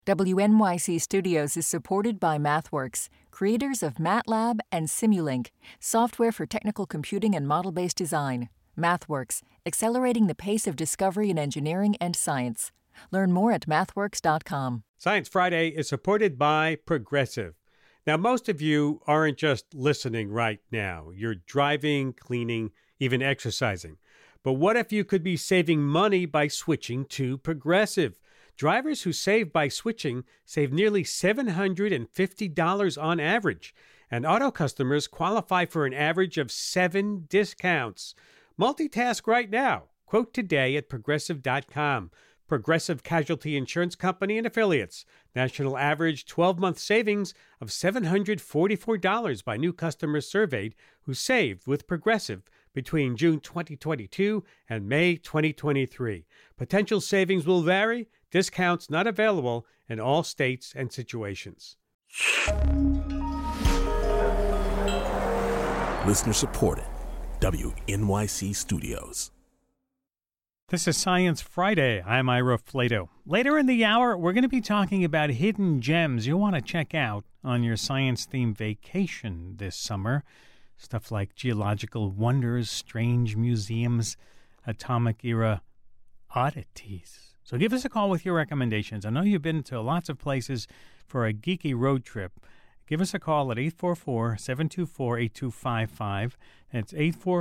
WNYC Studios is supported by MathWorks, creators of MATLAB and Simulink, software for technical computing and model-based design. MathWorks, accelerating the pace of discovery in engineering and science. Learn more at mathworks.com. Science Friday is supported by Progressive. Now, most of you aren't just listening right now. You're driving, cleaning, even exercising. But what if you could be saving money by switching to Progressive? Drivers who save by switching save nearly $750 on average, and auto customers qualify for an average of 7 discounts. Multitask right now. Quote today at Progressive.com. Progressive Casualty Insurance Company and Affiliates. National average 12-month savings of $744 by new customers surveyed who saved with Progressive between June 2022 and May 2023. Potential savings will vary. Discounts not available in all states and situations. Listener supported. WNYC Studios. This is Science Friday. I'm Ira Flato. Later in the hour, we're going to be talking about hidden gems you'll want to check out on your science-themed vacation this summer. Stuff like geological wonders, strange museums, atomic-era oddities. So give us a call with your recommendations. I know you've been to lots of places for a geeky road trip. Give us a call at 844-724-8255. That's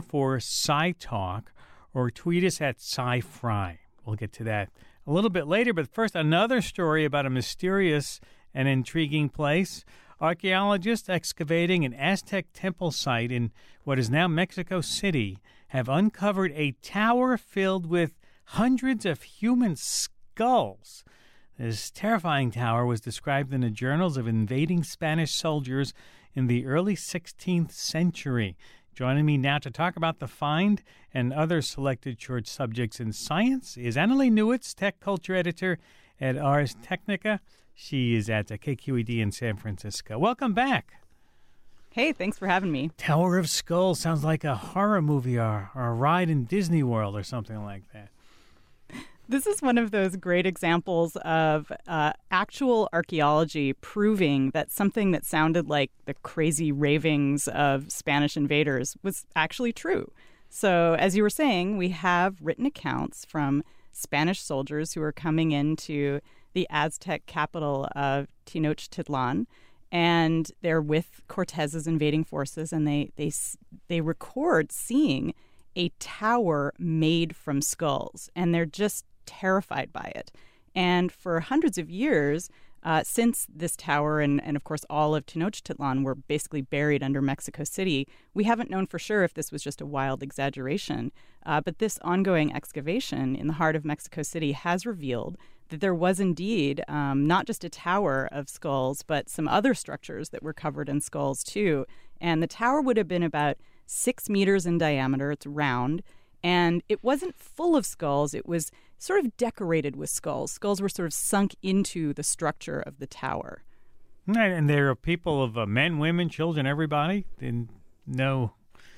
844-SciTalk. Or tweet us at SciFry. We'll get to that a little bit later. But first, another story about a mysterious and intriguing place. Archaeologists excavating an Aztec temple site in what is now Mexico City have uncovered a tower filled with hundreds of human skulls. This terrifying tower was described in the journals of invading Spanish soldiers in the early 16th century. Joining me now to talk about the find and other selected short subjects in science is Annalee Newitz, tech culture editor at Ars Technica. She is at KQED in San Francisco. Welcome back. Hey, thanks for having me. Tower of Skulls sounds like a horror movie or a ride in Disney World or something like that. This is one of those great examples of actual archaeology proving that something that sounded like the crazy ravings of Spanish invaders was actually true. So, as you were saying, we have written accounts from Spanish soldiers who are coming into the Aztec capital of Tenochtitlan, and they're with Cortez's invading forces, and they record seeing a tower made from skulls, and they're just terrified by it. And for hundreds of years, since this tower and of course all of Tenochtitlan were basically buried under Mexico City, we haven't known for sure if this was just a wild exaggeration. But this ongoing excavation in the heart of Mexico City has revealed that there was indeed not just a tower of skulls, but some other structures that were covered in skulls too. And the tower would have been about 6 meters in diameter. It's round. And it wasn't full of skulls. It was sort of decorated with skulls. Skulls were sort of sunk into the structure of the tower. Right, and there are people of men, women, children, everybody. Didn't know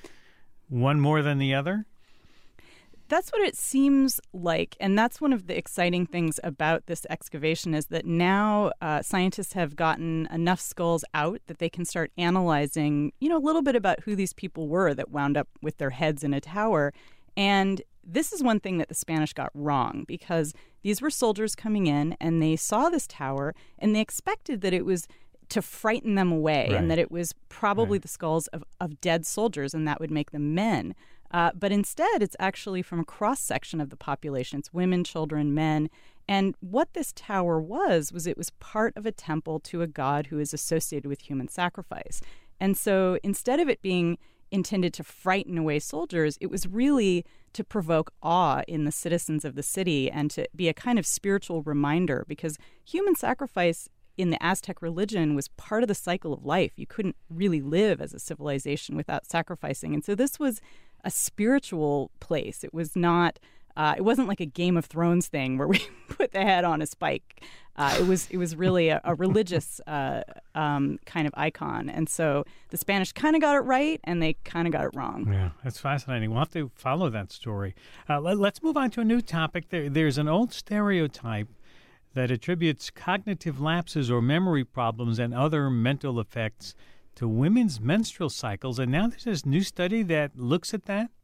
one more than the other. That's what it seems like. And that's one of the exciting things about this excavation is that now scientists have gotten enough skulls out that they can start analyzing, a little bit about who these people were that wound up with their heads in a tower. And this is one thing that the Spanish got wrong, because these were soldiers coming in and they saw this tower and they expected that it was to frighten them away, right, and that it was probably the skulls of dead soldiers and that would make them men. But instead, it's actually from a cross-section of the population. It's women, children, men. And what this tower was it was part of a temple to a god who is associated with human sacrifice. And so instead of it being intended to frighten away soldiers, it was really to provoke awe in the citizens of the city and to be a kind of spiritual reminder, because human sacrifice in the Aztec religion was part of the cycle of life. You couldn't really live as a civilization without sacrificing. And so this was a spiritual place. It was not it wasn't like a Game of Thrones thing where we put the head on a spike. It was really a religious kind of icon. And so the Spanish kind of got it right, and they kind of got it wrong. Yeah, that's fascinating. We'll have to follow that story. Let's move on to a new topic. There's an old stereotype that attributes cognitive lapses or memory problems and other mental effects to women's menstrual cycles. And now there's this new study that looks at that.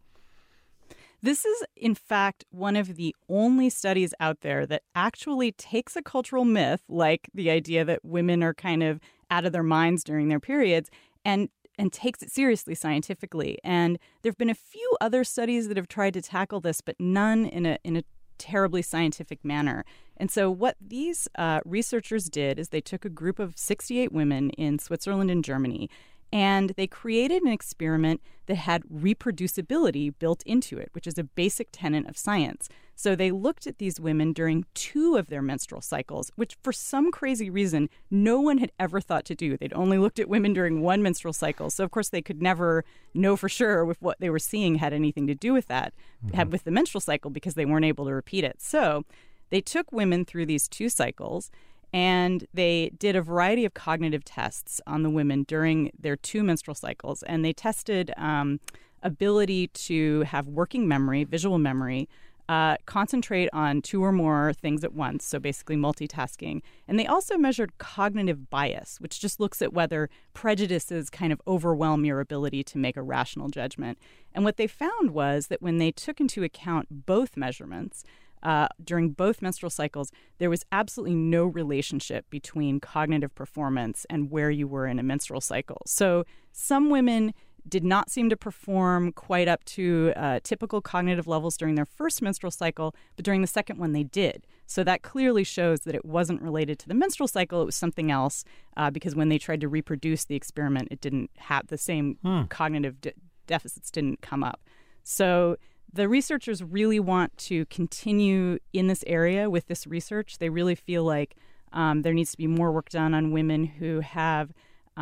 This is, in fact, one of the only studies out there that actually takes a cultural myth, like the idea that women are kind of out of their minds during their periods, and takes it seriously scientifically. And there have been a few other studies that have tried to tackle this, but none in a terribly scientific manner. And so what these researchers did is they took a group of 68 women in Switzerland and Germany, and they created an experiment that had reproducibility built into it, which is a basic tenet of science. So they looked at these women during 2 of their menstrual cycles, which for some crazy reason, no one had ever thought to do. They'd only looked at women during 1 menstrual cycle. So, of course, they could never know for sure if what they were seeing had anything to do with that, with the menstrual cycle, because they weren't able to repeat it. So they took women through these 2 cycles, and they did a variety of cognitive tests on the women during their 2 menstrual cycles. And they tested ability to have working memory, visual memory, concentrate on 2 or more things at once, so basically multitasking. And they also measured cognitive bias, which just looks at whether prejudices kind of overwhelm your ability to make a rational judgment. And what they found was that when they took into account both measurements, during both menstrual cycles, there was absolutely no relationship between cognitive performance and where you were in a menstrual cycle. So some women did not seem to perform quite up to typical cognitive levels during their first menstrual cycle, but during the second one they did. So that clearly shows that it wasn't related to the menstrual cycle, it was something else, because when they tried to reproduce the experiment, it didn't have the same cognitive deficits didn't come up. So the researchers really want to continue in this area with this research. They really feel like there needs to be more work done on women who have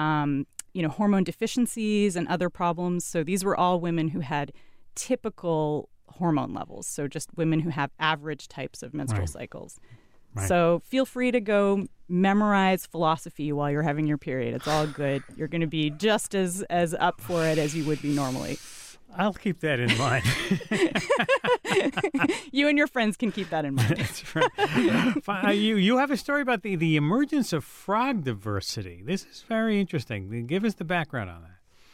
hormone deficiencies and other problems. So these were all women who had typical hormone levels, so just women who have average types of menstrual cycles. Right. So feel free to go memorize philosophy while you're having your period. It's all good. You're going to be just as up for it as you would be normally. I'll keep that in mind. You and your friends can keep that in mind. That's right. You have a story about the emergence of frog diversity. This is very interesting. Give us the background on that.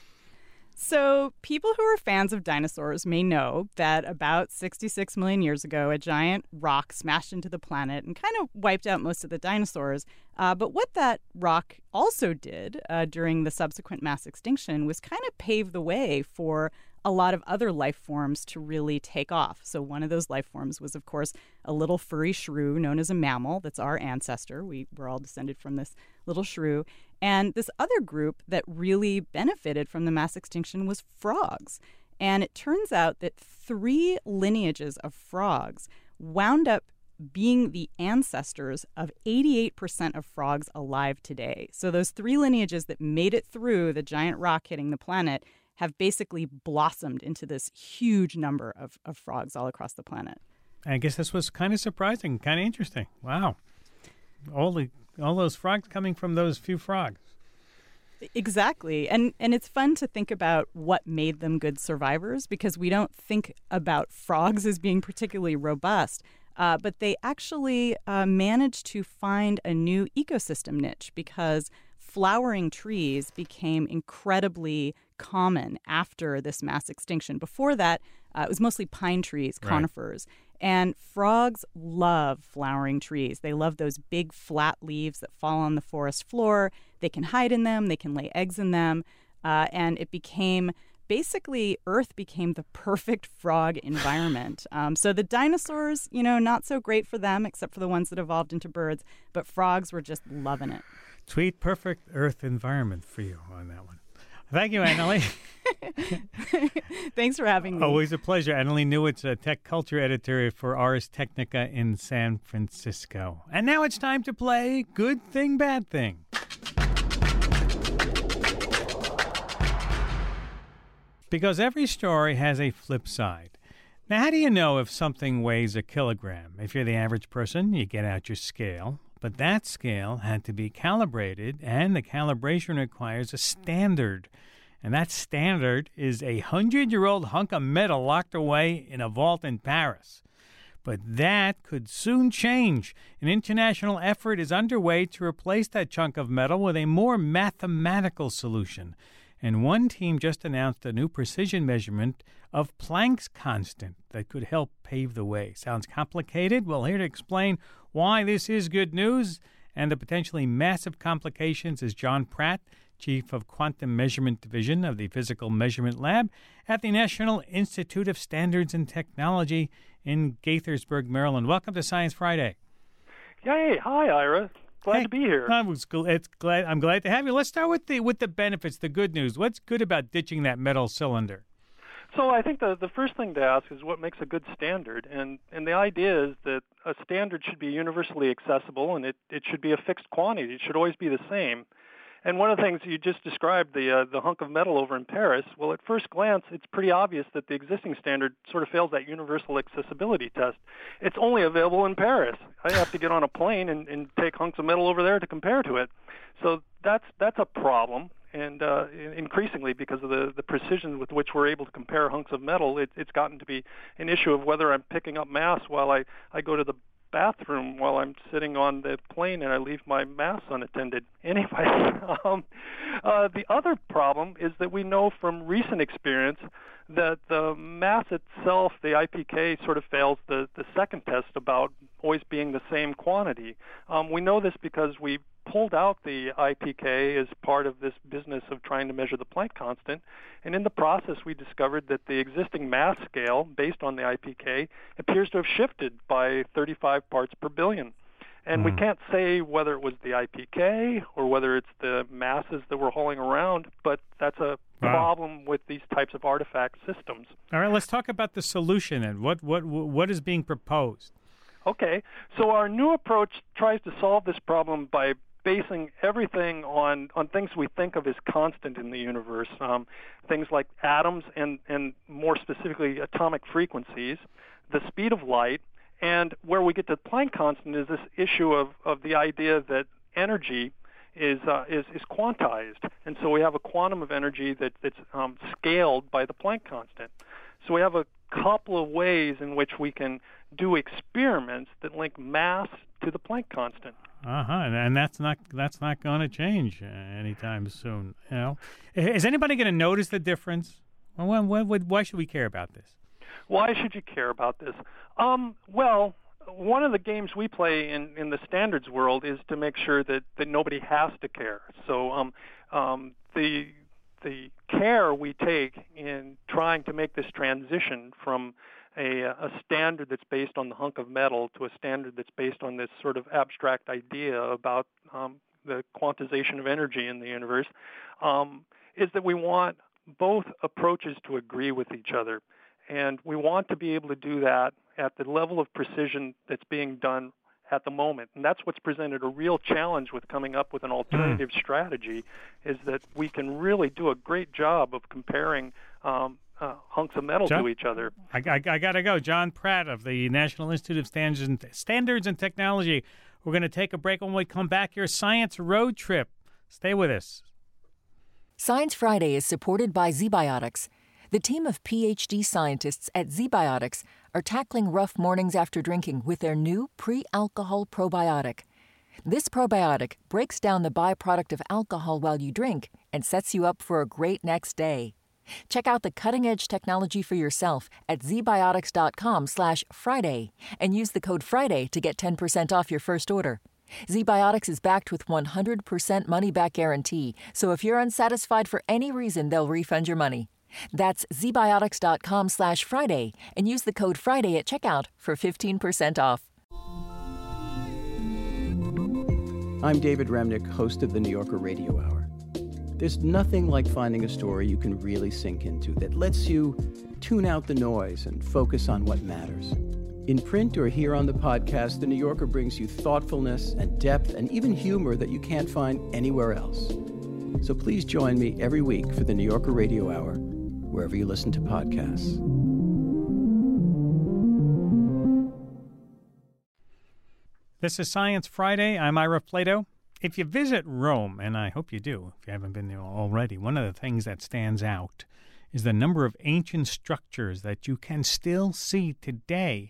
So people who are fans of dinosaurs may know that about 66 million years ago, a giant rock smashed into the planet and kind of wiped out most of the dinosaurs. But what that rock also did during the subsequent mass extinction was kind of pave the way for a lot of other life forms to really take off. So one of those life forms was, of course, a little furry shrew known as a mammal. That's our ancestor. We're all descended from this little shrew. And this other group that really benefited from the mass extinction was frogs. And it turns out that 3 lineages of frogs wound up being the ancestors of 88% of frogs alive today. So those 3 lineages that made it through the giant rock hitting the planet have basically blossomed into this huge number of frogs all across the planet. I guess this was kind of surprising, kind of interesting. Wow. All those frogs coming from those few frogs. Exactly. And it's fun to think about what made them good survivors, because we don't think about frogs as being particularly robust. But they actually managed to find a new ecosystem niche because flowering trees became incredibly common after this mass extinction. Before that, it was mostly pine trees, conifers. Right. And frogs love flowering trees. They love those big flat leaves that fall on the forest floor. They can hide in them. They can lay eggs in them. And it became... Basically, Earth became the perfect frog environment. So the dinosaurs, not so great for them, except for the ones that evolved into birds. But frogs were just loving it. Tweet perfect Earth environment for you on that one. Thank you, Annalee. Thanks for having me. Always a pleasure. Annalee Newitz, a tech culture editor for Ars Technica in San Francisco. And now it's time to play Good Thing, Bad Thing. Because every story has a flip side. Now, how do you know if something weighs a kilogram? If you're the average person, you get out your scale. But that scale had to be calibrated, and the calibration requires a standard. And that standard is a 100-year-old hunk of metal locked away in a vault in Paris. But that could soon change. An international effort is underway to replace that chunk of metal with a more mathematical solution. And one team just announced a new precision measurement of Planck's constant that could help pave the way. Sounds complicated? Well, here to explain why this is good news and the potentially massive complications is John Pratt, Chief of Quantum Measurement Division of the Physical Measurement Lab at the National Institute of Standards and Technology in Gaithersburg, Maryland. Welcome to Science Friday. Yay! Hi, Ira. Glad to be here. I'm glad to have you. Let's start with the benefits, the good news. What's good about ditching that metal cylinder? So I think the first thing to ask is what makes a good standard, and the idea is that a standard should be universally accessible, and it should be a fixed quantity. It should always be the same. And one of the things you just described, the hunk of metal over in Paris, well, at first glance, it's pretty obvious that the existing standard sort of fails that universal accessibility test. It's only available in Paris. I have to get on a plane and take hunks of metal over there to compare to it. So that's a problem. And increasingly, because of the precision with which we're able to compare hunks of metal, it's gotten to be an issue of whether I'm picking up mass while I go to the bathroom while I'm sitting on the plane and I leave my mass unattended. Anyway, the other problem is that we know from recent experience that the mass itself, the IPK, sort of fails the second test about always being the same quantity. We know this because we pulled out the IPK as part of this business of trying to measure the Planck constant, and in the process we discovered that the existing mass scale based on the IPK appears to have shifted by 35 parts per billion. And we can't say whether it was the IPK or whether it's the masses that we're hauling around, but that's a problem with these types of artifact systems. All right, let's talk about the solution and what is being proposed. Okay, so our new approach tries to solve this problem by basing everything on things we think of as constant in the universe, things like atoms and more specifically atomic frequencies, the speed of light, and where we get to Planck constant is this issue of the idea that energy is quantized, and so we have a quantum of energy that's scaled by the Planck constant. So we have a couple of ways in which we can do experiments that link mass to the Planck constant. And that's not going to change anytime soon. You know, is anybody going to notice the difference? Why should we care about this? Why should you care about this? Well, one of the games we play in the standards world is to make sure that nobody has to care. So the care we take in trying to make this transition from a standard that's based on the hunk of metal to a standard that's based on this sort of abstract idea about the quantization of energy in the universe, is that we want both approaches to agree with each other. And we want to be able to do that at the level of precision that's being done at the moment. And that's what's presented a real challenge with coming up with an alternative strategy, is that we can really do a great job of comparing hunks of metal to each other. I got to go. John Pratt of the National Institute of Standards and Technology. We're going to take a break. When we come back, your science road trip. Stay with us. Science Friday is supported by ZBiotics. The team of PhD scientists at ZBiotics are tackling rough mornings after drinking with their new pre-alcohol probiotic. This probiotic breaks down the byproduct of alcohol while you drink and sets you up for a great next day. Check out the cutting-edge technology for yourself at zbiotics.com/Friday and use the code Friday to get 10% off your first order. ZBiotics is backed with 100% money-back guarantee, so if you're unsatisfied for any reason, they'll refund your money. That's zbiotics.com/Friday and use the code Friday at checkout for 15% off. I'm David Remnick, host of the New Yorker Radio Hour. There's nothing like finding a story you can really sink into that lets you tune out the noise and focus on what matters. In print or here on the podcast, The New Yorker brings you thoughtfulness and depth and even humor that you can't find anywhere else. So please join me every week for the New Yorker Radio Hour, wherever you listen to podcasts. This is Science Friday. I'm Ira Flato. If you visit Rome, and I hope you do if you haven't been there already, one of the things that stands out is the number of ancient structures that you can still see today.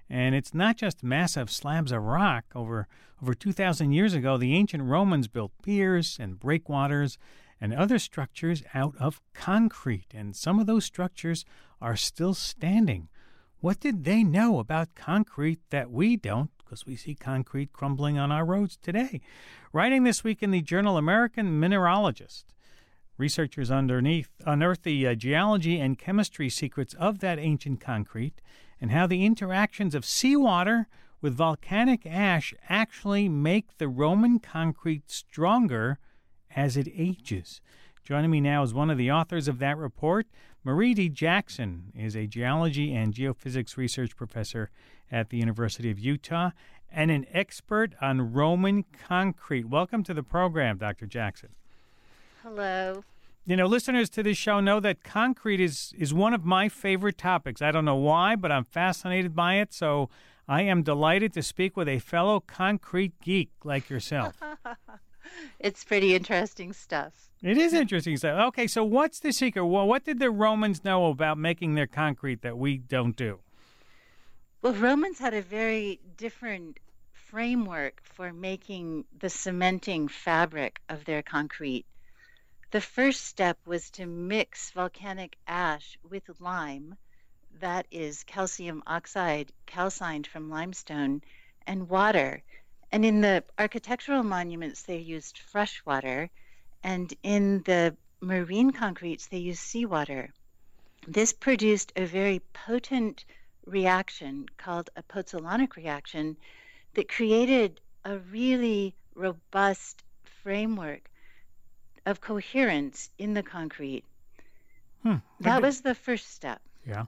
And it's not just massive slabs of rock. Over 2,000 years ago, the ancient Romans built piers and breakwaters and other structures out of concrete, and some of those structures are still standing. What did they know about concrete that we don't, because we see concrete crumbling on our roads today? Writing this week in the journal American Mineralogist, researchers unearth the geology and chemistry secrets of that ancient concrete and how the interactions of seawater with volcanic ash actually make the Roman concrete stronger as it ages. Joining me now is one of the authors of that report. Marie D. Jackson is a geology and geophysics research professor at the University of Utah and an expert on Roman concrete. Welcome to the program, Dr. Jackson. Hello. You know, listeners to this show know that concrete is one of my favorite topics. I don't know why, but I'm fascinated by it, so I am delighted to speak with a fellow concrete geek like yourself. It's pretty interesting stuff. It is interesting stuff. Okay, so what's the secret? Well, what did the Romans know about making their concrete that we don't do? Well, Romans had a very different framework for making the cementing fabric of their concrete. The first step was to mix volcanic ash with lime, that is calcium oxide calcined from limestone, and water. And in the architectural monuments, they used fresh water, and in the marine concretes, they used seawater. This produced a very potent reaction called a pozzolanic reaction that created a really robust framework of coherence in the concrete. That was the first step. Yeah.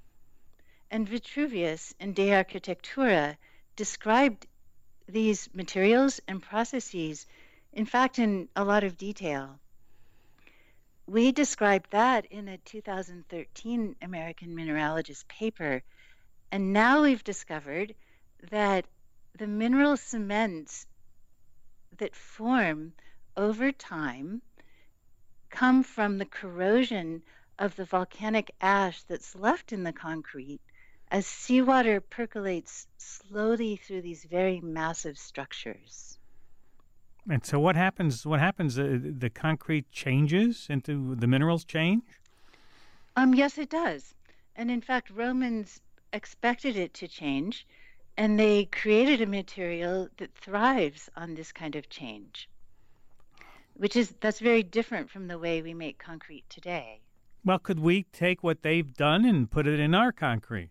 And Vitruvius in De Architectura described these materials and processes, in fact, in a lot of detail. We described that in a 2013 American Mineralogist paper, and now we've discovered that the mineral cements that form over time come from the corrosion of the volcanic ash that's left in the concrete as seawater percolates slowly through these very massive structures. And so what happens? The concrete changes into the minerals change? Yes, it does. And in fact, Romans expected it to change, and they created a material that thrives on this kind of change, that's very different from the way we make concrete today. Well, could we take what they've done and put it in our concrete?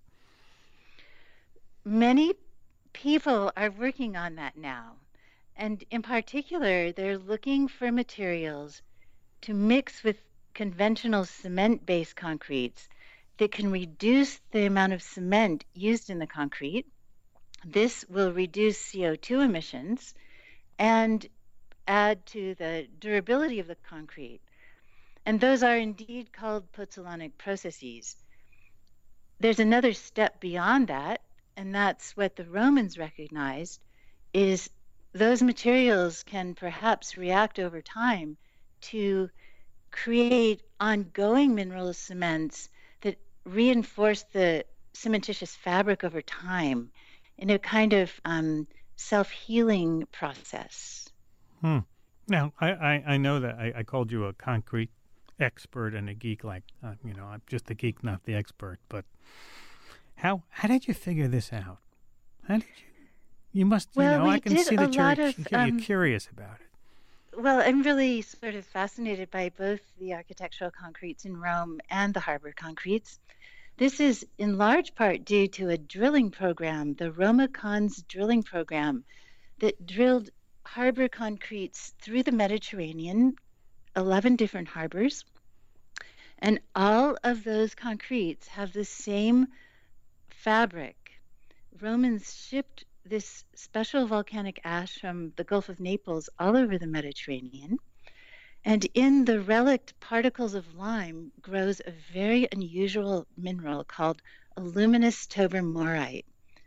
Many people are working on that now. And in particular, they're looking for materials to mix with conventional cement-based concretes that can reduce the amount of cement used in the concrete. This will reduce CO2 emissions and add to the durability of the concrete. And those are indeed called pozzolanic processes. There's another step beyond that, and that's what the Romans recognized, is those materials can perhaps react over time to create ongoing mineral cements that reinforce the cementitious fabric over time in a kind of self-healing process. Now, I know that I called you a concrete expert and a geek, I'm just a geek, not the expert, but how did you figure this out? How did you must, I can see that you're curious about it. Well, I'm really sort of fascinated by both the architectural concretes in Rome and the harbor concretes. This is in large part due to a drilling program, the Roma-Cons drilling program, that drilled harbor concretes through the Mediterranean, 11 different harbors. And all of those concretes have the same fabric. Romans shipped this special volcanic ash from the Gulf of Naples all over the Mediterranean. And in the relict particles of lime grows a very unusual mineral called aluminous tobermorite.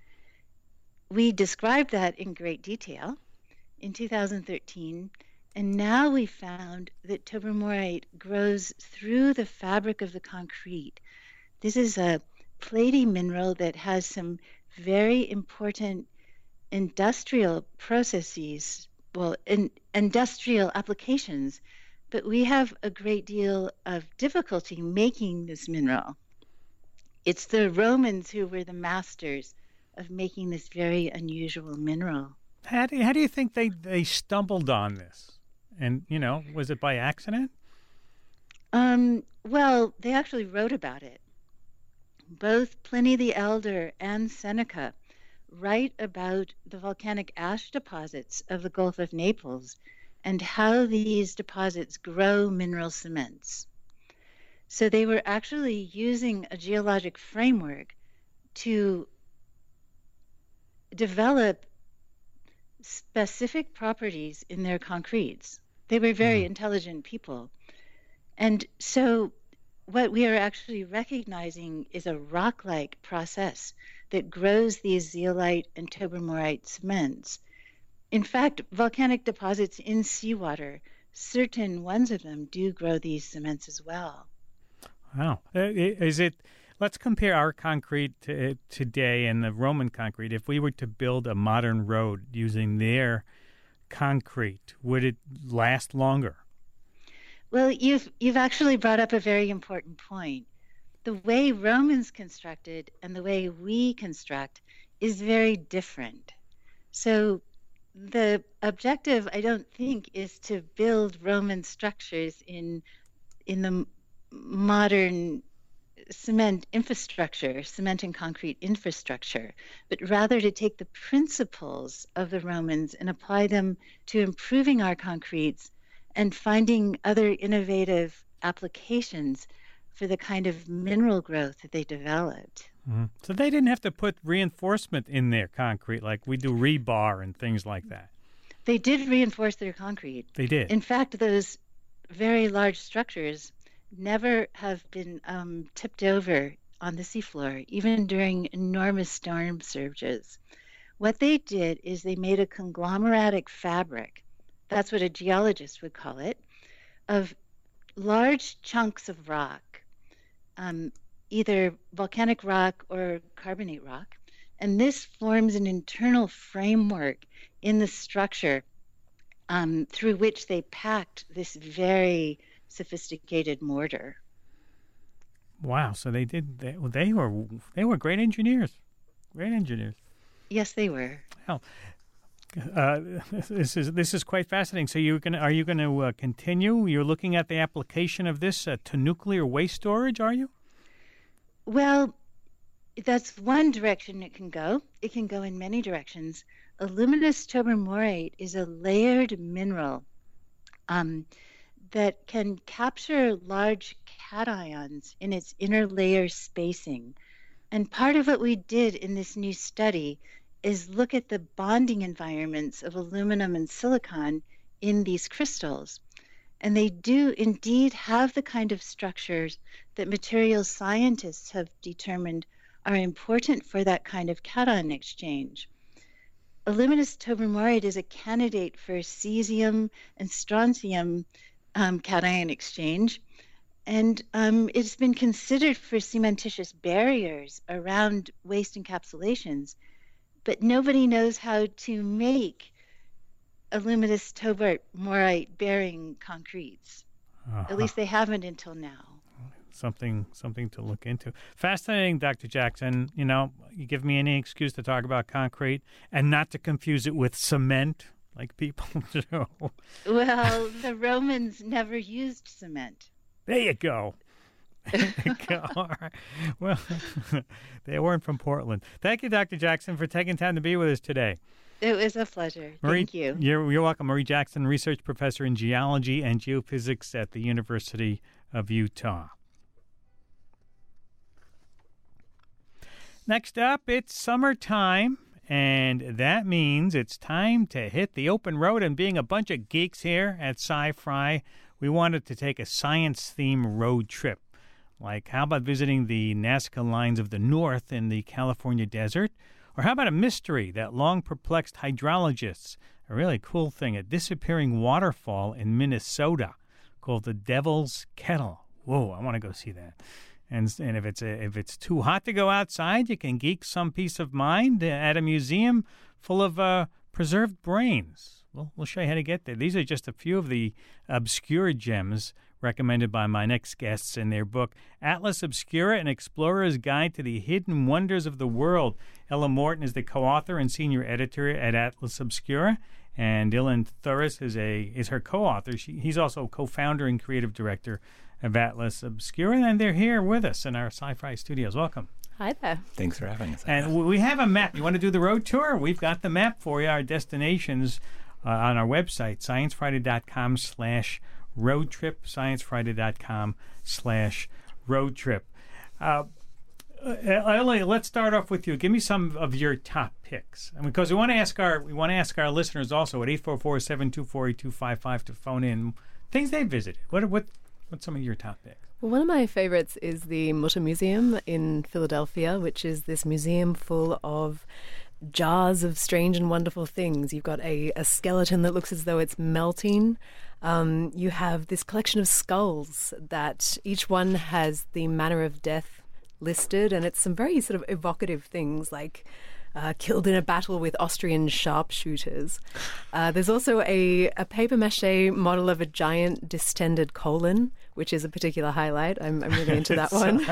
We described that in great detail in 2013, and now we found that tobermorite grows through the fabric of the concrete. This is a platy mineral that has some very important industrial processes, industrial applications, but we have a great deal of difficulty making this mineral. It's the Romans who were the masters of making this very unusual mineral. How do you think they stumbled on this? And, was it by accident? Well, they actually wrote about it. Both Pliny the Elder and Seneca write about the volcanic ash deposits of the Gulf of Naples and how these deposits grow mineral cements. So they were actually using a geologic framework to develop specific properties in their concretes. They were very intelligent people. And so what we are actually recognizing is a rock-like process that grows these zeolite and tobermorite cements. In fact, volcanic deposits in seawater, certain ones of them do grow these cements as well. Wow. Let's compare our concrete today and the Roman concrete. If we were to build a modern road using their concrete, would it last longer? Well, you've actually brought up a very important point. The way Romans constructed and the way we construct is very different. So the objective, I don't think, is to build Roman structures in the modern cement and concrete infrastructure, but rather to take the principles of the Romans and apply them to improving our concretes and finding other innovative applications for the kind of mineral growth that they developed. Mm-hmm. So they didn't have to put reinforcement in their concrete like we do rebar and things like that. They did reinforce their concrete. They did. In fact, those very large structures never have been tipped over on the seafloor, even during enormous storm surges. What they did is they made a conglomeratic fabric, that's what a geologist would call it, of large chunks of rock, either volcanic rock or carbonate rock. And this forms an internal framework in the structure through which they packed this very sophisticated mortar. Wow! So they were great engineers. Great engineers. Yes, they were. Well, this is quite fascinating. So are you going to continue? You're looking at the application of this to nuclear waste storage, are you? Well, that's one direction it can go. It can go in many directions. Aluminous tobermorite is a layered mineral that can capture large cations in its inner layer spacing. And part of what we did in this new study is look at the bonding environments of aluminum and silicon in these crystals. And they do indeed have the kind of structures that materials scientists have determined are important for that kind of cation exchange. Aluminous tobermorite is a candidate for cesium and strontium cation exchange, and it's been considered for cementitious barriers around waste encapsulations, but nobody knows how to make aluminous tobermorite bearing concretes. At least they haven't until now. Something to look into. Fascinating, Dr. Jackson. You give me any excuse to talk about concrete and not to confuse it with cement like people do. Well, the Romans never used cement. There you go. All right. Well, they weren't from Portland. Thank you, Dr. Jackson, for taking time to be with us today. It was a pleasure. Thank you. You're welcome. Marie Jackson, research professor in geology and geophysics at the University of Utah. Next up, it's summertime, and that means it's time to hit the open road. And being a bunch of geeks here at Sci-Fi, we wanted to take a science-themed road trip. Like, how about visiting the Nazca Lines of the North in the California desert? Or how about a mystery that long perplexed hydrologists? A really cool thing, a disappearing waterfall in Minnesota called the Devil's Kettle. Whoa, I want to go see that. And if it's too hot to go outside, you can geek some peace of mind at a museum full of preserved brains. We'll show you how to get there. These are just a few of the obscure gems recommended by my next guests in their book, Atlas Obscura, An Explorer's Guide to the Hidden Wonders of the World. Ella Morton is the co-author and senior editor at Atlas Obscura, and Dylan Thuras is her co-author. He's also co-founder and creative director of Atlas Obscura, and they're here with us in our Sci-Fi studios. Welcome. Hi there. Thanks for having us. And we have a map. You want to do the road tour? We've got the map for you, our destinations on our website, sciencefriday.com/road trip, sciencefriday.com/road trip. Ellie, let's start off with you. Give me some of your top picks, and because we want to ask our listeners also at 844-724-8255 to phone in things they visited. What's some of your top picks? Well, one of my favorites is the Mutter Museum in Philadelphia, which is this museum full of jars of strange and wonderful things. You've got a skeleton that looks as though it's melting. You have this collection of skulls that each one has the manner of death listed, and it's some very sort of evocative things like killed in a battle with Austrian sharpshooters. There's also a papier-mâché model of a giant distended colon, which is a particular highlight. I'm really into that one.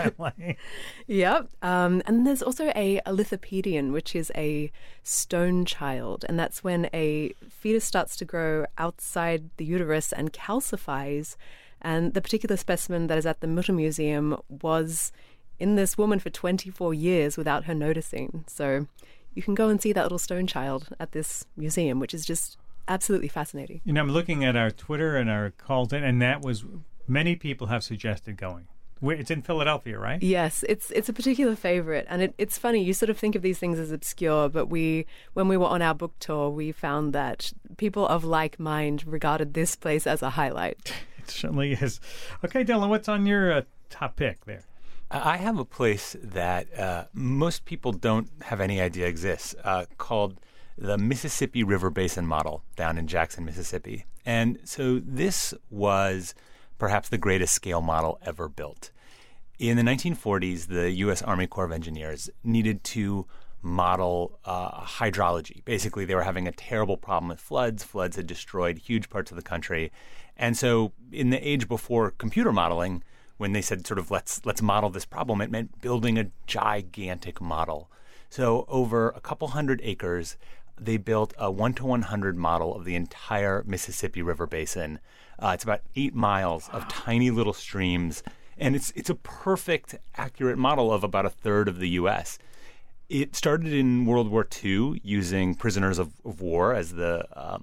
Yep. And there's also a lithopedion, which is a stone child, and that's when a fetus starts to grow outside the uterus and calcifies. And the particular specimen that is at the Mutter Museum was in this woman for 24 years without her noticing. So you can go and see that little stone child at this museum, which is just absolutely fascinating. You know, I'm looking at our Twitter and our calls, and that was many people have suggested going. It's in Philadelphia, right? Yes, it's a particular favorite, and it's funny. You sort of think of these things as obscure, but when we were on our book tour, we found that people of like mind regarded this place as a highlight. It certainly is. Okay, Dylan, what's on your top pick there? I have a place that most people don't have any idea exists, called the Mississippi River Basin Model down in Jackson, Mississippi. And so this was perhaps the greatest scale model ever built. In the 1940s, the U.S. Army Corps of Engineers needed to model hydrology. Basically, they were having a terrible problem with floods. Floods had destroyed huge parts of the country. And so in the age before computer modeling, when they said sort of let's model this problem, it meant building a gigantic model. So over a couple hundred acres, they built a 1:100 model of the entire Mississippi River Basin. It's about 8 miles of tiny little streams, and it's a perfect, accurate model of about a third of the U.S. It started in World War II using prisoners of war as the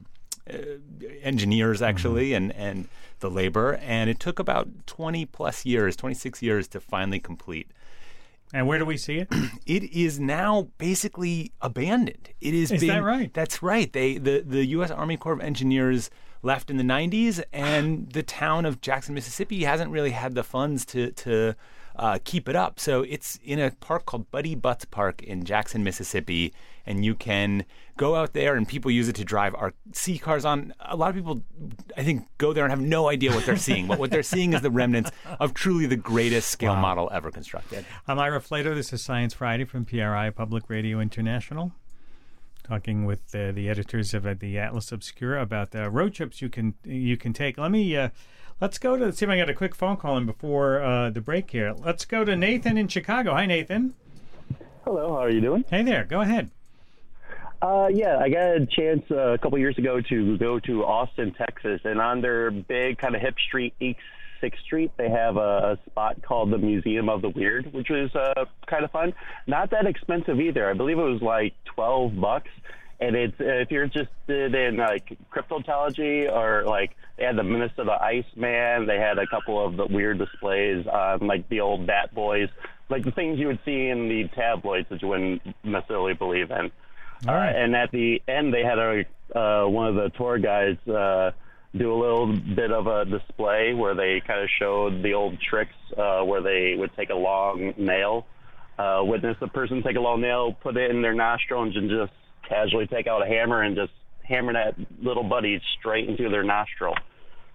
engineers, actually, and the labor, and it took about 26 years to finally complete. And where do we see it? It is now basically abandoned. Is that right? That's right. The U.S. Army Corps of Engineers left in the 90s, and the town of Jackson, Mississippi hasn't really had the funds to keep it up. So it's in a park called Buddy Butts Park in Jackson, Mississippi, and you can go out there, and people use it to drive RC cars on. A lot of people, I think, go there and have no idea what they're seeing. But what they're seeing is the remnants of truly the greatest scale model ever constructed. I'm Ira Flato. This is Science Friday from PRI Public Radio International, talking with the editors of the Atlas Obscura about the road trips you can take. Let's go to see if I got a quick phone call in before the break here. Let's go to Nathan in Chicago. Hi, Nathan. Hello. How are you doing? Hey there. Go ahead. Yeah, I got a chance a couple years ago to go to Austin, Texas, and on their big kind of hip street, East 6th Street, they have a spot called the Museum of the Weird, which was kind of fun. Not that expensive either. I believe it was like $12, and it's if you're interested in like cryptozoology or like they had the Minnesota Iceman, they had a couple of the weird displays on like the old Bat Boys, like the things you would see in the tabloids that you wouldn't necessarily believe in. And at the end, they had one of the tour guides do a little bit of a display where they kind of showed the old tricks where they would take a long nail, witness a person take a long nail, put it in their nostril, and just casually take out a hammer and just hammer that little buddy straight into their nostril.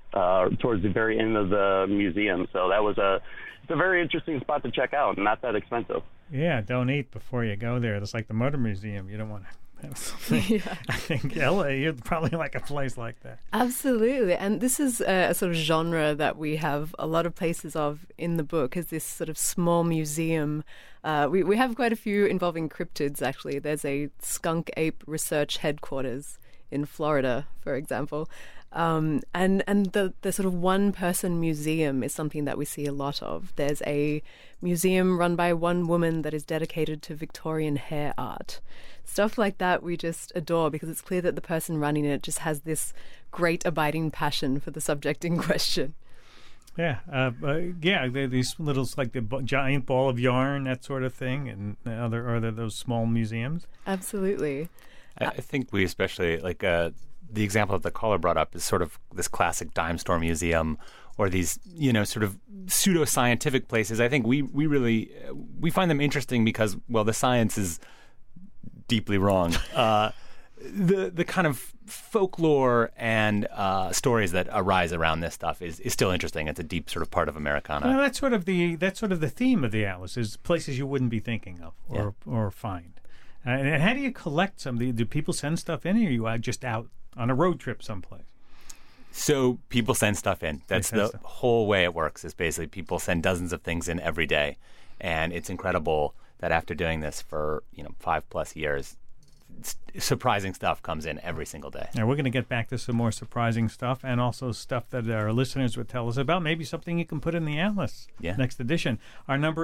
towards the very end of the museum. So that was it's a very interesting spot to check out, and not that expensive. Yeah, don't eat before you go there. It's like the Motor Museum. You don't want to have something. Yeah. I think LA, you'd probably like a place like that. Absolutely. And this is a sort of genre that we have a lot of places of in the book, is this sort of small museum. We have quite a few involving cryptids, actually. There's a skunk ape research headquarters in Florida, for example. And the sort of one-person museum is something that we see a lot of. There's a museum run by one woman that is dedicated to Victorian hair art. Stuff like that we just adore, because it's clear that the person running it just has this great abiding passion for the subject in question. Yeah, these little, like the giant ball of yarn, that sort of thing, and other those small museums. Absolutely. I think we especially like the example that the caller brought up is sort of this classic dime store museum, or these, sort of pseudo-scientific places. I think we really find them interesting because, well, the science is deeply wrong. The kind of folklore and stories that arise around this stuff is still interesting. It's a deep sort of part of Americana. Well, that's sort of the theme of the Atlas, is places you wouldn't be thinking of or find. And how do you collect some? Do people send stuff in, or are you just out on a road trip someplace? So people send stuff in. That's the whole way it works, is basically people send dozens of things in every day. And it's incredible that after doing this for 5+ years, surprising stuff comes in every single day. And we're going to get back to some more surprising stuff, and also stuff that our listeners would tell us about. Maybe something you can put in the Atlas next edition. Our number,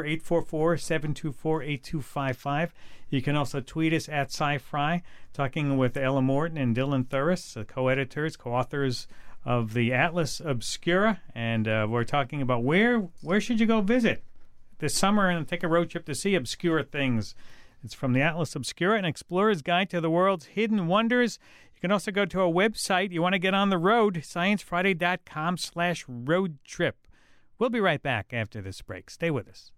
844-724-8255. You can also tweet us at SciFri, talking with Ella Morton and Dylan Thuris, the co-editors, co-authors of the Atlas Obscura. And we're talking about where should you go visit this summer and take a road trip to see obscure things. It's from the Atlas Obscura, an explorer's guide to the world's hidden wonders. You can also go to our website. You want to get on the road, sciencefriday.com/road trip. We'll be right back after this break. Stay with us.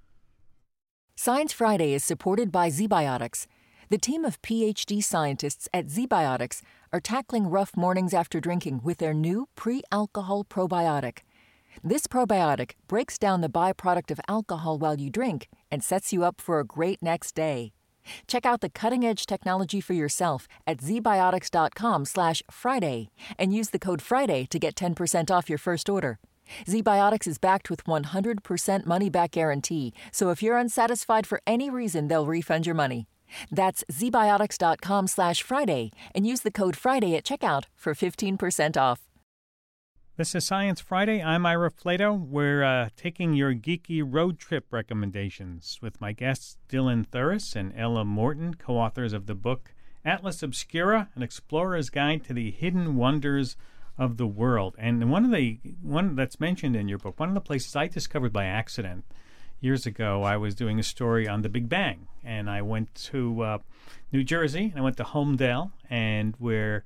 Science Friday is supported by ZBiotics. The team of PhD scientists at ZBiotics are tackling rough mornings after drinking with their new pre-alcohol probiotic. This probiotic breaks down the byproduct of alcohol while you drink and sets you up for a great next day. Check out the cutting-edge technology for yourself at zbiotics.com/Friday and use the code Friday to get 10% off your first order. ZBiotics is backed with 100% money-back guarantee, so if you're unsatisfied for any reason, they'll refund your money. That's zbiotics.com/Friday and use the code Friday at checkout for 15% off. This is Science Friday. I'm Ira Flato. We're taking your geeky road trip recommendations with my guests Dylan Thuris and Ella Morton, co-authors of the book Atlas Obscura, an explorer's guide to the hidden wonders of the world. And one that's mentioned in your book, one of the places I discovered by accident years ago, I was doing a story on the Big Bang, and I went to New Jersey, and I went to Homedale, and where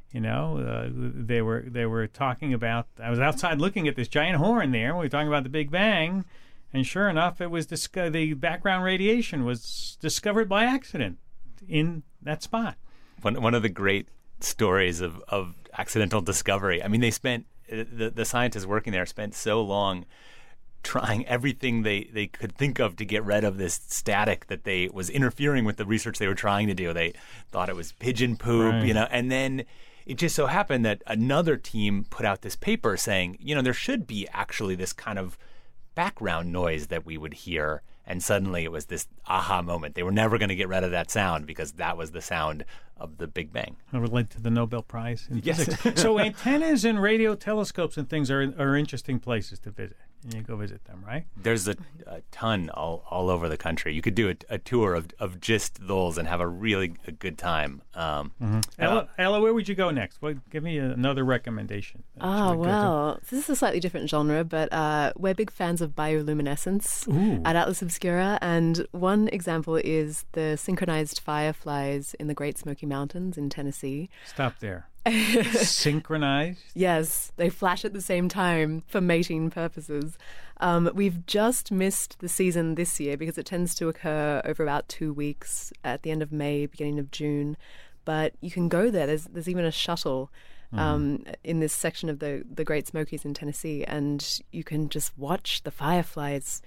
they were talking about. I was outside looking at this giant horn there. We were talking about the Big Bang, and sure enough, it was the background radiation was discovered by accident in that spot. One of the great stories of accidental discovery. I mean, they spent the scientists working there spent so long trying everything they could think of to get rid of this static that was interfering with the research they were trying to do. They thought it was pigeon poop, right. And then it just so happened that another team put out this paper saying, there should be actually this kind of background noise that we would hear. And suddenly it was this aha moment. They were never going to get rid of that sound because that was the sound of the Big Bang. It related to the Nobel Prize in Yes. physics. So antennas and radio telescopes and things are interesting places to visit. And you go visit them, right? There's a ton all over the country. You could do a tour of just those and have a really good time. Ella, where would you go next? Well, give me another recommendation. Well, this is a slightly different genre, but we're big fans of bioluminescence at Atlas Obscura, and one example is the synchronized fireflies in the Great Smoky Mountains in Tennessee. Stop there. Synchronized? Yes, they flash at the same time for mating purposes. We've just missed the season this year because it tends to occur over about 2 weeks at the end of May, beginning of June. But you can go there. There's even a shuttle in this section of the Great Smokies in Tennessee, and you can just watch the fireflies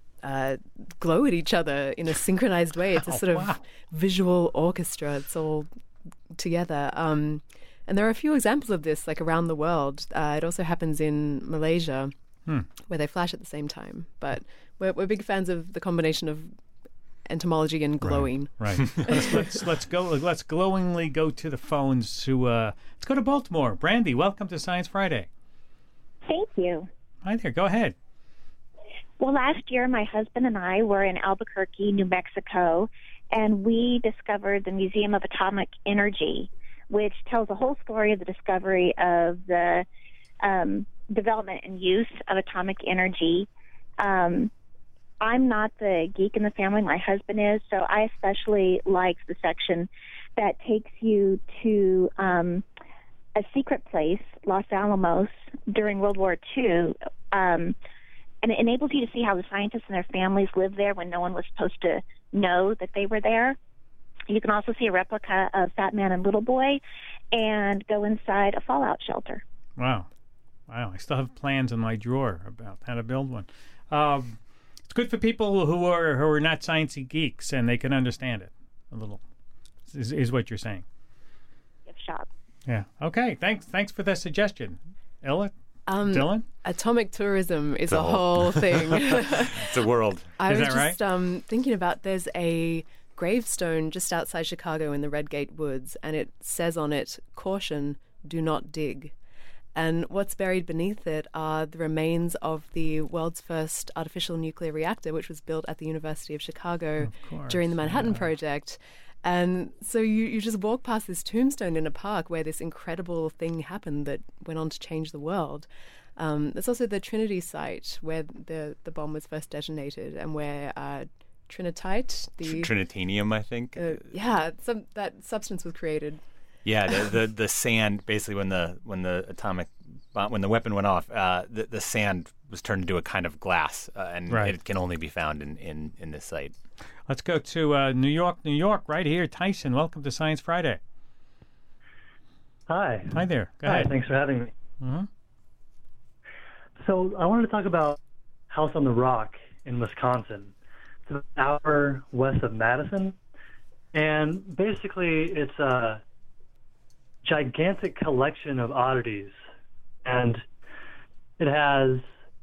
glow at each other in a synchronized way. It's a sort of visual orchestra. It's all together. And there are a few examples of this, like around the world. It also happens in Malaysia, where they flash at the same time. But we're big fans of the combination of entomology and glowing. Right. let's go. Let's glowingly go to the phones. Let's go to Baltimore. Brandy, welcome to Science Friday. Thank you. Hi there. Go ahead. Well, last year my husband and I were in Albuquerque, New Mexico, and we discovered the Museum of Atomic Energy, which tells the whole story of the discovery of the development and use of atomic energy. I'm not the geek in the family. My husband is, so I especially like the section that takes you to a secret place, Los Alamos, during World War II, and it enables you to see how the scientists and their families lived there when no one was supposed to know that they were there. You can also see a replica of Fat Man and Little Boy and go inside a fallout shelter. Wow. I still have plans in my drawer about how to build one. It's good for people who are not sciencey geeks, and they can understand it a little, is what you're saying. Gift shop. Yeah. Okay. Thanks for the suggestion. Ella? Dylan? Atomic tourism is a whole thing. It's a world. I is was that just thinking about, there's a gravestone just outside Chicago in the Redgate Woods, and it says on it, "Caution, do not dig." And what's buried beneath it are the remains of the world's first artificial nuclear reactor, which was built at the University of Chicago during the Manhattan Project. And so you just walk past this tombstone in a park where this incredible thing happened that went on to change the world. There's also the Trinity site where the bomb was first detonated, and where trinitite, Trinitanium, I think. That substance was created. Yeah, the sand, basically when the weapon went off, the sand was turned into a kind of glass, and it can only be found in this site. Let's go to New York, right here. Tyson, welcome to Science Friday. Hi. Hi there. Go ahead. Thanks for having me. Mm-hmm. So I wanted to talk about House on the Rock in Wisconsin. It's an hour west of Madison, and basically it's a gigantic collection of oddities, and it has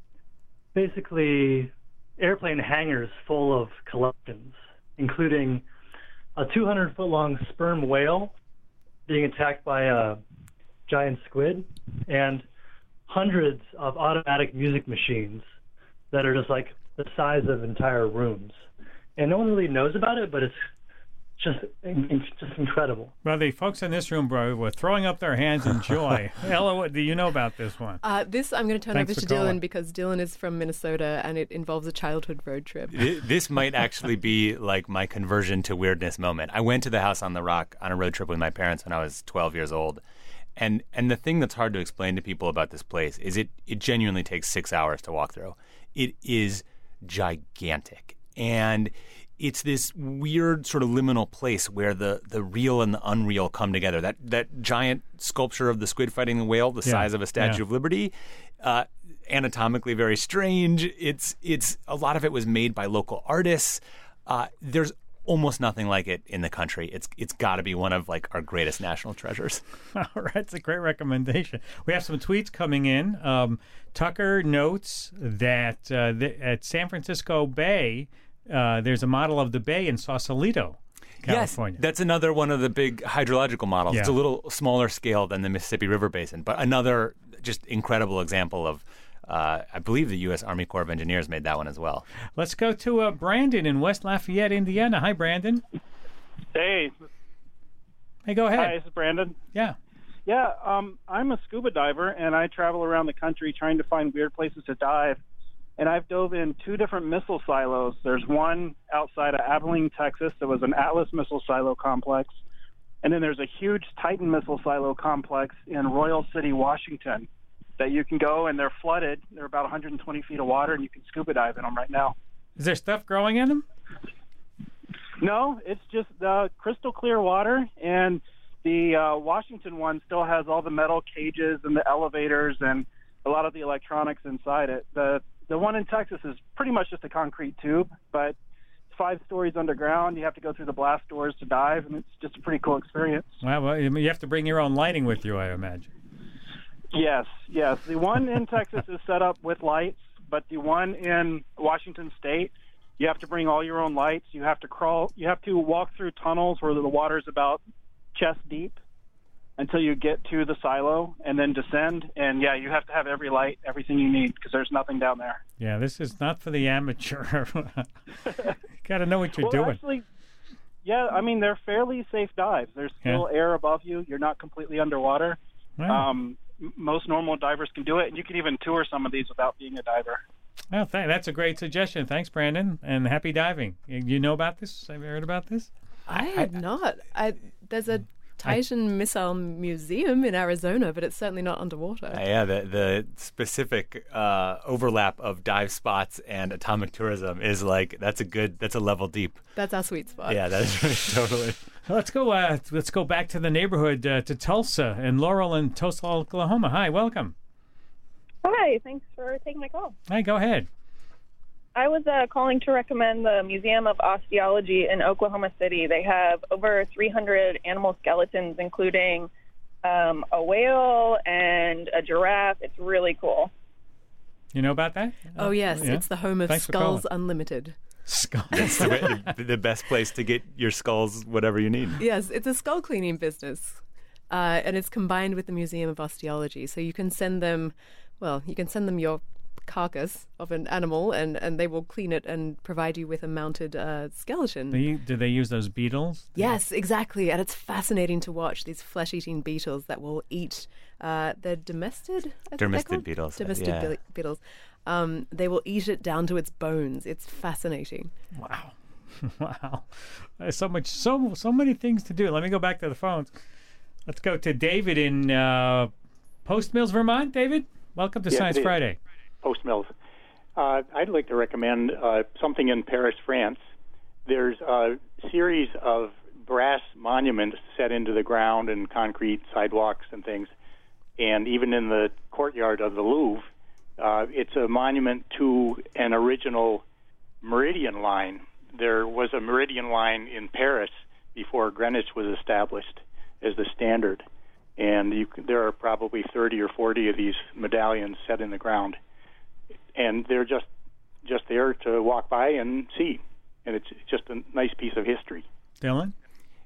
basically airplane hangars full of collections, including a 200-foot-long sperm whale being attacked by a giant squid, and hundreds of automatic music machines that are just like the size of entire rooms. And no one really knows about it, but it's just incredible. Well, the folks in this room, bro, were throwing up their hands in joy. Ella, what do you know about this one? This I'm going to turn over to Dylan, because Dylan is from Minnesota, and it involves a childhood road trip. This might actually be like my conversion to weirdness moment. I went to the House on the Rock on a road trip with my parents when I was 12 years old. And the thing that's hard to explain to people about this place is it genuinely takes 6 hours to walk through. It is gigantic. And it's this weird sort of liminal place where the real and the unreal come together. That giant sculpture of the squid fighting the whale, the size of a Statue of Liberty, anatomically very strange. It's a lot of it was made by local artists. There's almost nothing like it in the country. It's got to be one of like our greatest national treasures. All right, it's a great recommendation. We have some tweets coming in. Tucker notes that at San Francisco Bay, there's a model of the bay in Sausalito, California. Yes, that's another one of the big hydrological models. Yeah. It's a little smaller scale than the Mississippi River Basin, but another just incredible example of, I believe the U.S. Army Corps of Engineers made that one as well. Let's go to Brandon in West Lafayette, Indiana. Hi, Brandon. Hey. Hey, go ahead. Hi, this is Brandon. Yeah. Yeah, I'm a scuba diver, and I travel around the country trying to find weird places to dive. And I've dove in 2 different missile silos. There's one outside of Abilene, Texas, that was an Atlas missile silo complex. And then there's a huge Titan missile silo complex in Royal City, Washington, that you can go, and they're flooded. They're about 120 feet of water, and you can scuba dive in them right now. Is there stuff growing in them? No, it's just crystal clear water, and The Washington one still has all the metal cages and the elevators and a lot of the electronics inside it. The one in Texas is pretty much just a concrete tube, but it's 5 stories underground. You have to go through the blast doors to dive, and it's just a pretty cool experience. Well, you have to bring your own lighting with you, I imagine. Yes. The one in Texas is set up with lights, but the one in Washington State, you have to bring all your own lights. You have to walk through tunnels where the water is about chest deep until you get to the silo and then descend. And yeah, you have to have every light, everything you need, because there's nothing down there. Yeah, this is not for the amateur. Got to know what you're doing. Actually, yeah, I mean, they're fairly safe dives. There's still air above you. You're not completely underwater. Wow. Most normal divers can do it, and you can even tour some of these without being a diver. Well, that's a great suggestion. Thanks, Brandon, and happy diving. You know about this? Have you heard about this? I had not. There's a Titan Missile Museum in Arizona, but it's certainly not underwater. Yeah, the specific overlap of dive spots and atomic tourism is that's a level deep. That's our sweet spot. Yeah, that is totally. Let's go back to the neighborhood to Tulsa and Laurel in Tulsa, Oklahoma. Hi, welcome. Hi, thanks for taking my call. Hi, go ahead. I was calling to recommend the Museum of Osteology in Oklahoma City. They have over 300 animal skeletons, including a whale and a giraffe. It's really cool. You know about that? Oh, yes. Yeah. It's the home of Skulls Unlimited. Skulls. That's the best place to get your skulls, whatever you need. Yes, it's a skull cleaning business. And it's combined with the Museum of Osteology. So you can send them your carcass of an animal, and they will clean it and provide you with a mounted skeleton. Do they use those beetles? Yes, exactly. And it's fascinating to watch these flesh-eating beetles that will eat the dermestid beetles. Dermestid beetles. They will eat it down to its bones. It's fascinating. Wow. Wow. There's so many things to do. Let me go back to the phones. Let's go to David in Post Mills, Vermont. David, welcome to Science Friday. Post Mills. I'd like to recommend something in Paris, France. There's a series of brass monuments set into the ground and concrete sidewalks and things. And even in the courtyard of the Louvre, it's a monument to an original meridian line. There was a meridian line in Paris before Greenwich was established as the standard. And there are probably 30 or 40 of these medallions set in the ground. And they're just there to walk by and see. And it's just a nice piece of history. Dylan?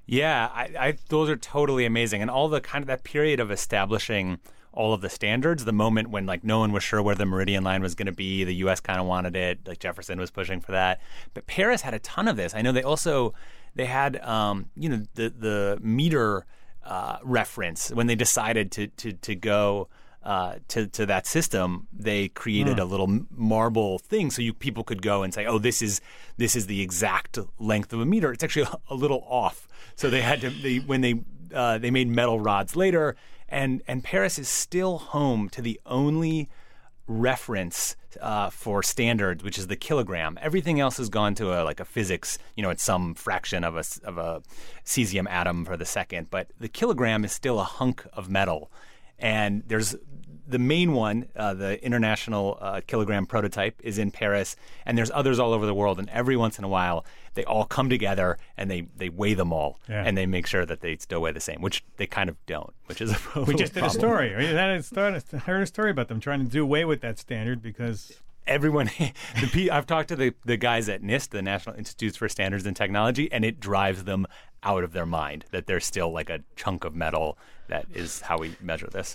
Yeah, those are totally amazing. And all the kind of that period of establishing all of the standards, the moment when no one was sure where the meridian line was going to be, the U.S. kind of wanted it, Jefferson was pushing for that. But Paris had a ton of this. I know they had the meter reference when they decided to go to that system. They created a little marble thing so people could go and say, oh, this is the exact length of a meter. It's actually a little off. So they had to they made metal rods later, and Paris is still home to the only reference for standards, which is the kilogram. Everything else has gone to a physics, it's some fraction of a cesium atom per the second, but the kilogram is still a hunk of metal. And there's the main one, the international kilogram prototype, is in Paris, and there's others all over the world. And every once in a while, they all come together and they weigh them all, and they make sure that they still weigh the same, which they kind of don't. Which is we just did a story. I heard a story about them trying to do away with that standard because everyone. I've talked to the guys at NIST, the National Institutes for Standards and Technology, and it drives them out of their mind that there's still a chunk of metal that is how we measure this.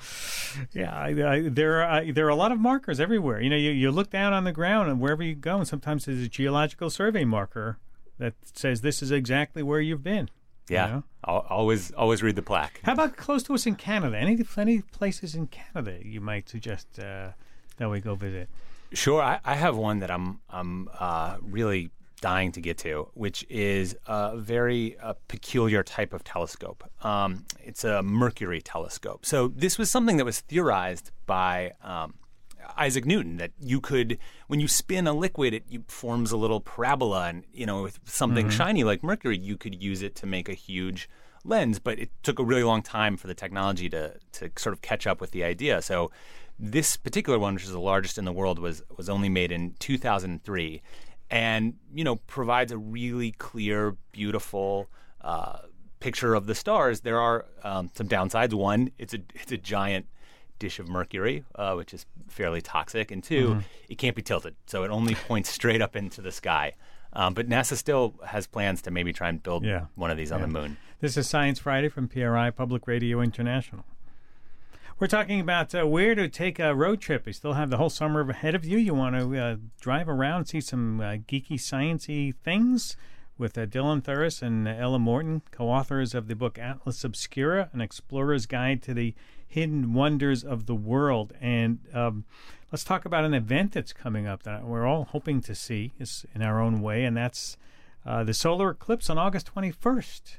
Yeah, there are a lot of markers everywhere. You look down on the ground and wherever you go, and sometimes there's a geological survey marker that says this is exactly where you've been. Yeah, always read the plaque. How about close to us in Canada? Any places in Canada you might suggest that we go visit? Sure, I have one that I'm really dying to get to, which is a very peculiar type of telescope. It's a Mercury telescope. So this was something that was theorized by Isaac Newton, that you could, when you spin a liquid, it forms a little parabola, and with something shiny like Mercury, you could use it to make a huge lens, but it took a really long time for the technology to sort of catch up with the idea. So this particular one, which is the largest in the world, was only made in 2003, and provides a really clear, beautiful picture of the stars. There are some downsides. One, it's a giant dish of mercury, which is fairly toxic, and two, it can't be tilted, so it only points straight up into the sky. But NASA still has plans to maybe try and build one of these on the moon. This is Science Friday from PRI, Public Radio International. We're talking about where to take a road trip. You still have the whole summer ahead of you. You want to drive around, see some geeky, sciencey things with Dylan Thuras and Ella Morton, co-authors of the book Atlas Obscura, An Explorer's Guide to the Hidden Wonders of the World. And let's talk about an event that's coming up that we're all hoping to see in our own way, and that's the solar eclipse on August 21st.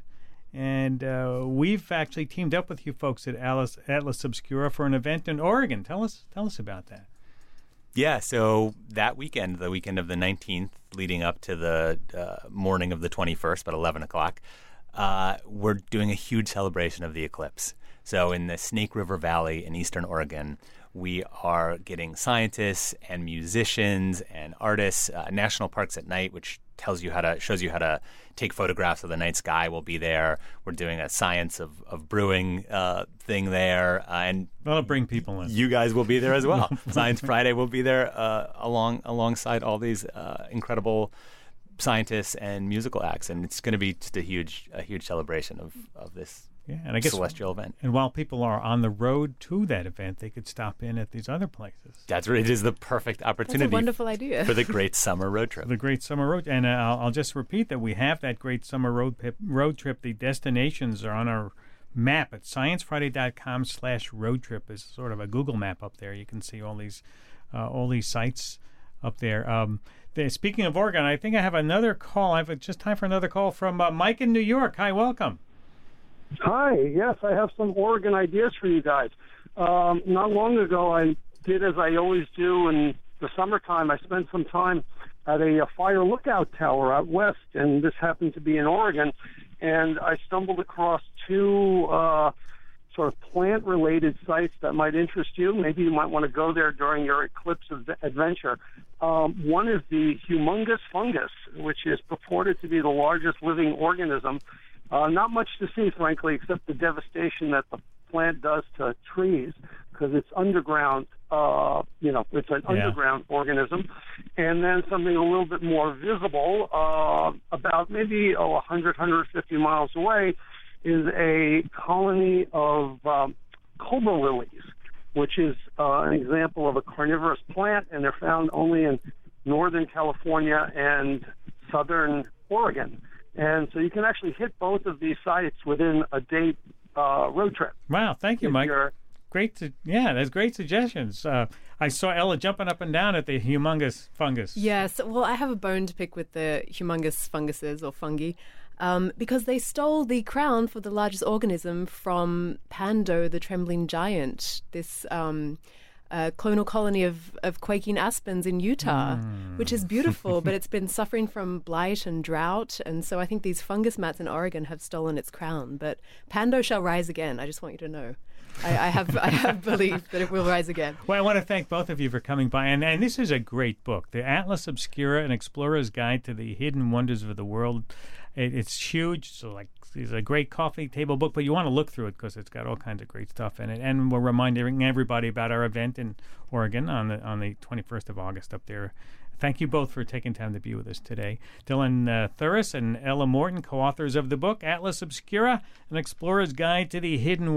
And we've actually teamed up with you folks at Atlas Obscura for an event in Oregon. Tell us about that. Yeah, so that weekend, the weekend of the 19th, leading up to the morning of the 21st, about 11 o'clock, we're doing a huge celebration of the eclipse. So in the Snake River Valley in eastern Oregon, we are getting scientists and musicians and artists. National Parks at Night, which shows you how to take photographs of the night sky, will be there. We're doing a science of brewing thing there, and that'll bring people in. You guys will be there as well. Science Friday will be there alongside all these incredible scientists and musical acts, and it's going to be just a huge celebration of this. Yeah, and I guess celestial event. And while people are on the road to that event, they could stop in at these other places. That's right. It is the perfect opportunity. That's a wonderful idea. For the great summer road trip. The great summer road. And I'll just repeat that we have that great summer road trip. The destinations are on our map at sciencefriday.com/road trip. Is sort of a Google map up there. You can see all these sites up there. Speaking of Oregon, I think I have another call. I have just time for another call from Mike in New York. Hi, welcome. Hi, yes, I have some Oregon ideas for you guys. Not long ago, I did as I always do in the summertime. I spent some time at a fire lookout tower out west, and this happened to be in Oregon, and I stumbled across two sort of plant-related sites that might interest you. Maybe you might want to go there during your eclipse adventure. One is the humongous fungus, which is purported to be the largest living organism. Not much to see, frankly, except the devastation that the plant does to trees, because it's underground. It's an underground organism. And then something a little bit more visible, about maybe 100, 150 miles away, is a colony of cobra lilies, which is an example of a carnivorous plant, and they're found only in northern California and southern Oregon. And so you can actually hit both of these sites within a day road trip. Wow, thank you, Mike. That's great suggestions. I saw Ella jumping up and down at the humongous fungus. Yes, well, I have a bone to pick with the humongous funguses or fungi because they stole the crown for the largest organism from Pando, the trembling giant, this clonal colony of quaking aspens in Utah, which is beautiful, but it's been suffering from blight and drought, and so I think these fungus mats in Oregon have stolen its crown. But Pando shall rise again. I just want you to know. I have belief that it will rise again. Well, I want to thank both of you for coming by, and this is a great book, The Atlas Obscura, An Explorer's Guide to the Hidden Wonders of the World. It's huge, so it's a great coffee table book, but you want to look through it because it's got all kinds of great stuff in it. And we're reminding everybody about our event in Oregon on the 21st of August up there. Thank you both for taking time to be with us today. Dylan Thuras and Ella Morton, co-authors of the book Atlas Obscura, An Explorer's Guide to the Hidden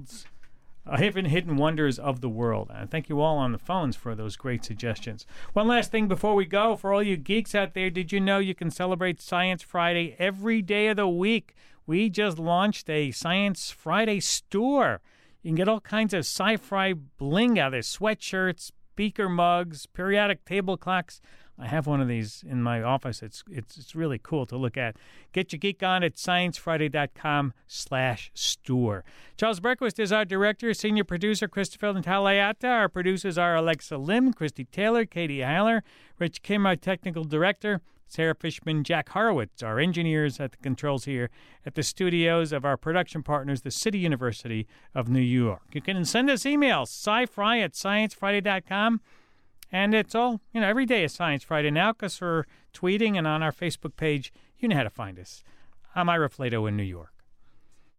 Wonders of the World. And thank you all on the phones for those great suggestions. One last thing before we go. For all you geeks out there, did you know you can celebrate Science Friday every day of the week? We just launched a Science Friday store. You can get all kinds of sci-fi bling out there, sweatshirts, beaker mugs, periodic table clocks, I have one of these in my office. It's really cool to look at. Get your geek on at sciencefriday.com/store. Charles Berquist is our director. Senior producer Christopher Ntalayata. Our producers are Alexa Lim, Christy Taylor, Katie Heiler, Rich Kim, our technical director, Sarah Fishman, Jack Horowitz, our engineers at the controls here at the studios of our production partners, the City University of New York. You can send us emails, sci-fri at sciencefriday.com. And it's all, every day is Science Friday now because we're tweeting and on our Facebook page. You know how to find us. I'm Ira Flato in New York.